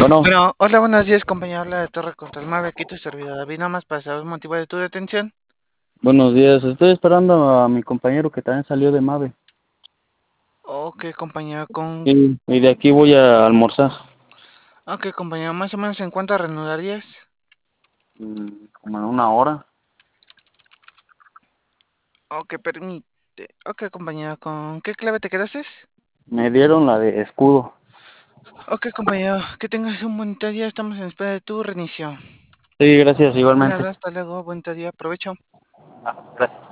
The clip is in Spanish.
Bueno, Bueno, hola, buenos días, compañero. Habla de Torre Contralmave, aquí tu servidor David, nada más para saber el motivo de tu detención. buenos días. Estoy esperando a mi compañero que también salió de Mave. Ok, compañero, Y de aquí voy a almorzar. Ok, compañero, más o menos en cuánto reanudarías. Como en una hora. Ok, permite. Ok, compañero, ¿con qué clave te quedaste? Me dieron la de escudo. Ok, compañero, que tengas un buen día, estamos en espera de tu reinicio. Sí, gracias, De igualmente. nada, hasta luego, buen día, aprovecho. Gracias.